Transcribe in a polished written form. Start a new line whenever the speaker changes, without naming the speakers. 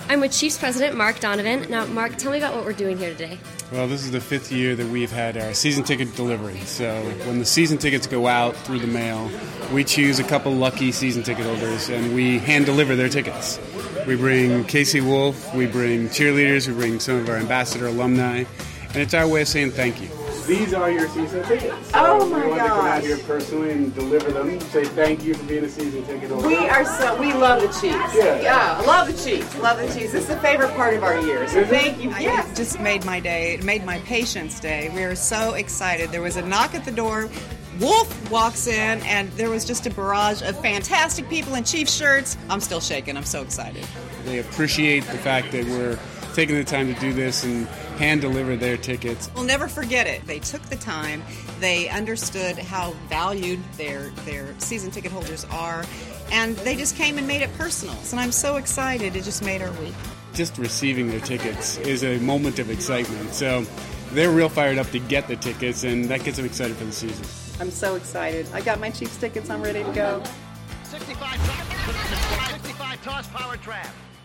I'm with Chiefs President Mark Donovan. Now, Mark, tell me about what we're doing here today.
Well, this is the 5th year that we've had our season ticket delivery. So when the season tickets go out through the mail, we choose a couple lucky season ticket holders and we hand deliver their tickets. We bring Casey Wolf, we bring cheerleaders, we bring some of our ambassador alumni, and it's our way of saying thank you. These are your season tickets. So
oh my
we want to come out
gosh.
here personally and deliver them, say thank you for being a season ticket holder.
We love the Chiefs.
Yeah.
Love the Chiefs. Love the Chiefs. This is the favorite part of our year. So thank you.
It just made my day. It made my patients' day. We were so excited. There was a knock at the door. Wolf walks in, and there was just a barrage of fantastic people in Chiefs shirts. I'm still shaking. I'm so excited.
They appreciate the fact that we're taking the time to do this and hand deliver their tickets.
We'll never forget it. They took the time. They understood how valued their season ticket holders are, and they just came and made it personal. And I'm so excited. It just made our week.
Just receiving their tickets is a moment of excitement. So they're real fired up to get the tickets, and that gets them excited for the season.
I'm so excited. I got my Chiefs tickets. I'm ready to go.
65 toss power trap.